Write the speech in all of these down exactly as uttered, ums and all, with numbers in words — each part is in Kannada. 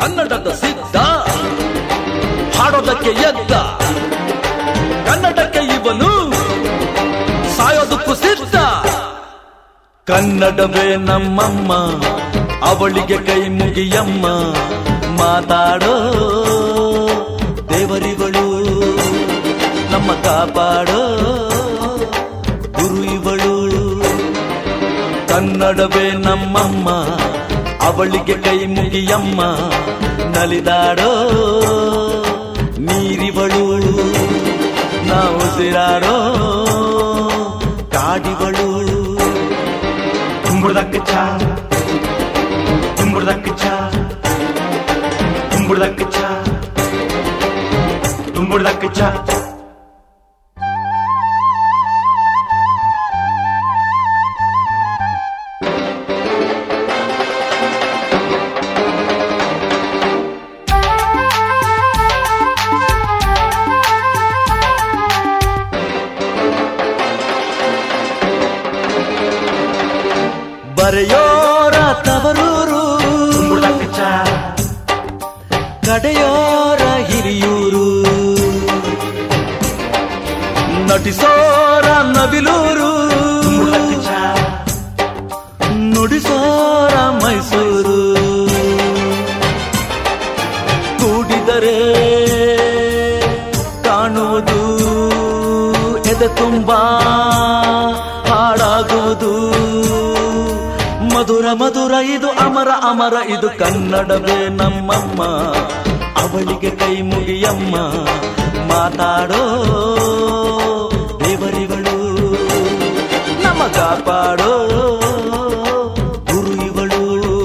ಕನ್ನಡದ ಸಿದ್ಧ ಹಾಡೋದಕ್ಕೆ ಎದ್ದ ಕನ್ನಡಕ್ಕೆ ಇವನು ಸಾಯೋದಕ್ಕೂ ಸಿದ್ಧ. ಕನ್ನಡವೇ ನಮ್ಮಮ್ಮ ಅವಳಿಗೆ ಕೈ ಮುಗಿಯಮ್ಮ, ಮಾತಾಡೋ ದೇವರಿಗಳು ನಮ್ಮ ಕಾಪಾಡೋ ಗುರು ಇವಳು. ಕನ್ನಡವೇ ನಮ್ಮಮ್ಮ ಅವಳಿಗೆ ಕೈ ಮುಗಿಯಮ್ಮ, ನಲಿದಾಡೋ ನೀರಿವಳು ನಾವು ಉಸಿರಾಡೋ ಕಾಡಿವಳು. ತುಂಬುದಕ್ಕೆ ಚಾ ತುಂಬುದಕ್ಕೆ ಚಾ ತುಂಬುದಕ್ಕೆ ಚಾ ತುಂಬುದಕ್ಕೆ ಚಾ. ಬರೆಯೋರ ತವರೂರು ಕಡೆಯೋರ ಹಿರಿಯೂರು, ನಟಿಸೋರ ನವಿಲೂರು ನುಡಿಸೋರ ಮೈಸೂರು. ಕೂಡಿದರೆ ಕಾಣುವುದು ಎದೆ ತುಂಬಾ ಹಾಡಾಗುವುದು. ಮಧುರ ಮಧುರ ಇದು ಅಮರ ಅಮರ ಇದು ಕನ್ನಡವೇ ನಮ್ಮಮ್ಮ ಅವಳಿಗೆ ಕೈ ಮುಗಿಯಮ್ಮ, ಮಾತಾಡೋ ದೇವರಿಗಳು ನಮ್ಮ ಕಾಪಾಡೋ ಗುರು ಇವಳು.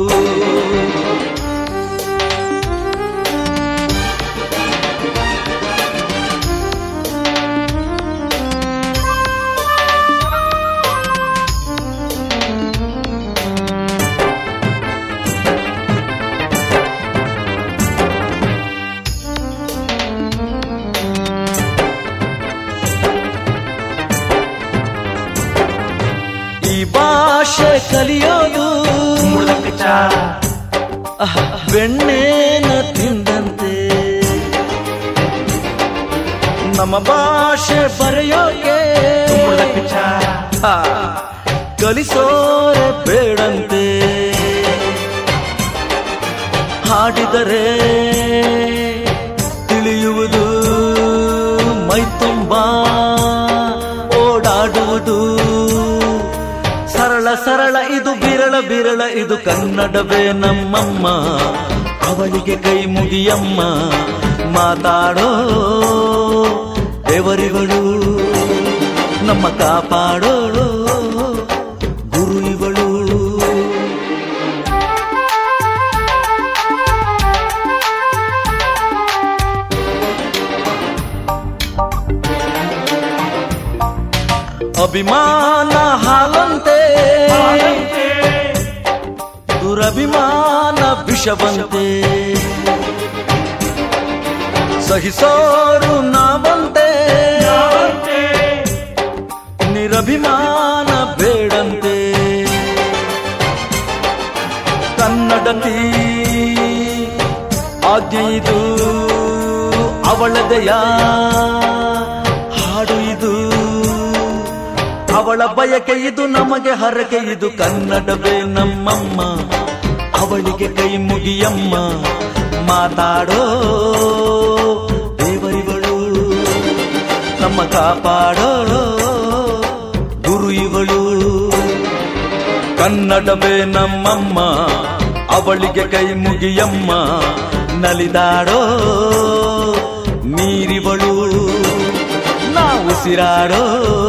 ಈ ಭಾಷೆ ಕಲಿಯೋದು ಬೆಣ್ಣೆನ ತಿಂದಂತೆ, ನಮ್ಮ ಭಾಷೆ ಬರೆಯೋಕೆ ಕಲಿಸೋರೆ ಬೇಡಂತೆ. ಹಾಡಿದರೆ ತಿಳಿಯುವುದು ಮೈ ತುಂಬಾ ಓಡಾಡುವುದು. ಸರಳ ಸರಳ ಇದು ಬಿರಳ ಬಿರಳ ಇದು ಕನ್ನಡವೇ ನಮ್ಮಮ್ಮ ಅವಳಿಗೆ ಕೈ ಮುಗಿಯಮ್ಮ, ಮಾತಾಡೋ ದೇವರಿಗಳು ನಮ್ಮ ಕಾಪಾಡೋ ಗುರು ಇವಳು. ಅಭಿಮಾನ ಹಾಲಂತೆ ದುರಭಿಮಾನ ವಿಷವಂತೆ, ಸಹಿಸೋರು ನಾವಂತೆ ನಿರಭಿಮಾನ ಬೇಡಂತೆ. ಕನ್ನಡತಿ ಆಜ್ಞೆ ಇದು ಅವಳದೆಯ ಹಾಡು ಇದು, ಅವಳ ಬಯಕೆ ಇದು ನಮಗೆ ಹರಕೆ ಇದು ಕನ್ನಡವೇ ನಮ್ಮಮ್ಮ ಅವಳಿಗೆ ಕೈ ಮುಗಿಯಮ್ಮ, ಮಾತಾಡೋ ದೇವರಿಗಳು ನಮ್ಮ ಕಾಪಾಡೋ ಗುರು ಇವಳು. ಕನ್ನಡವೇ ನಮ್ಮಮ್ಮ ಅವಳಿಗೆ ಕೈ ಮುಗಿಯಮ್ಮ, ನಲಿದಾಡೋ ನೀರಿವಳು ನಾವು ಉಸಿರಾಡೋ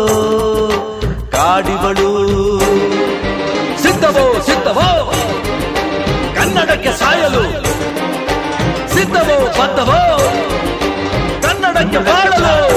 ಕಾಡಿವಳು. ಸಿದ್ಧವೋ ಸಿದ್ಧವೋ ಕನ್ನಡಕ್ಕೆ ಸಾಯಲು, ಸಿದ್ಧವೋ ಬದ್ಧವೋ ಕನ್ನಡಕ್ಕೆ ಬಾಳಲು.